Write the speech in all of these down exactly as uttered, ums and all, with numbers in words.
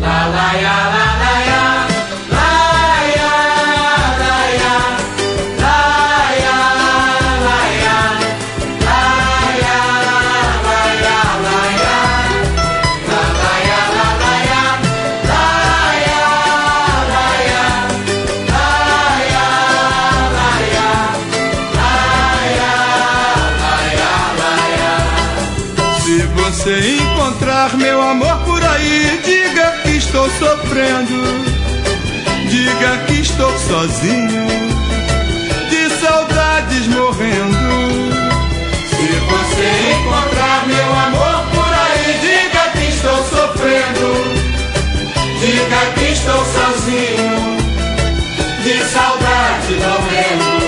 Se você encontrar meu amor por aí, diga que estou sofrendo, diga que estou sozinho, de saudades morrendo. Se você encontrar meu amor por aí, diga que estou sofrendo, diga que estou sozinho, de saudade morrendo.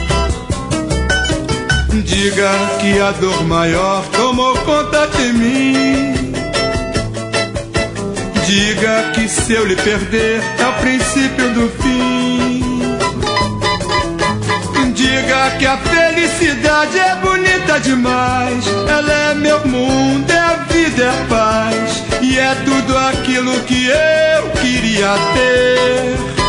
Diga que a dor maior tomou conta de mim. Diga que se eu lhe perder é o princípio do fim. Diga que a felicidade é bonita demais. Ela é meu mundo, é a vida, é a paz. E é tudo aquilo que eu queria ter.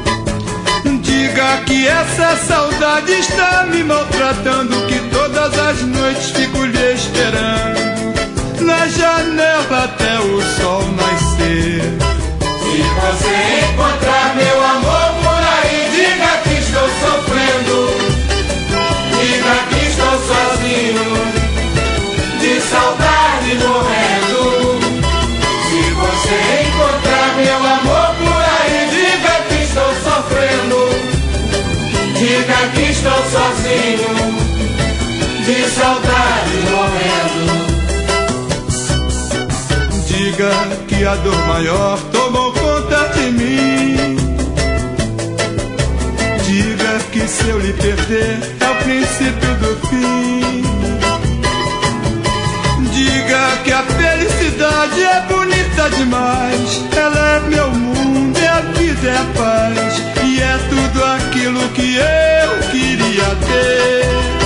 Diga que essa saudade está me maltratando, que todas as noites fico lhe esperando na janela até o sol nascer. Se você encontrar meu amor por aí, diga que estou sofrendo, diga que estou sozinho, de saudade morrendo. Se você encontrar meu amor por aí, diga que estou sofrendo, diga que estou sozinho, de saudade morrendo. Diga que a dor maior tomou conta de mim. Diga que se eu lhe perder é o princípio do fim. Diga que a felicidade é bonita demais. Ela é meu mundo, é a vida, é a paz. E é tudo aquilo que eu queria ter.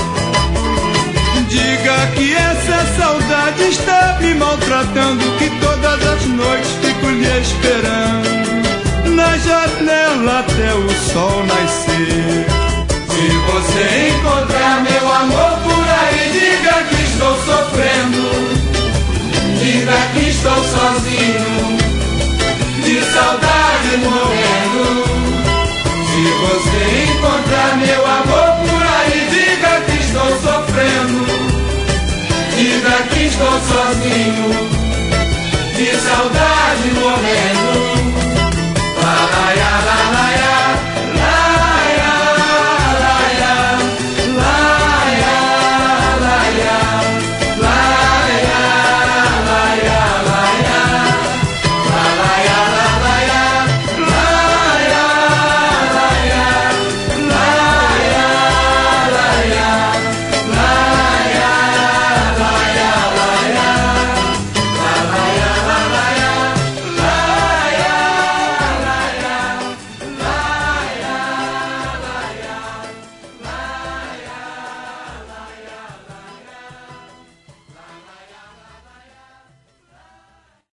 Diga que essa saudade está me maltratando, que todas as noites fico lhe esperando na janela até o sol nascer. Se você encontrar meu amor por aí, diga que estou sofrendo, diga que estou sozinho, de saudade morrendo. Se você encontrar meu amor por aí, diga que estou sofrendo, diga que estou sozinho, de saudade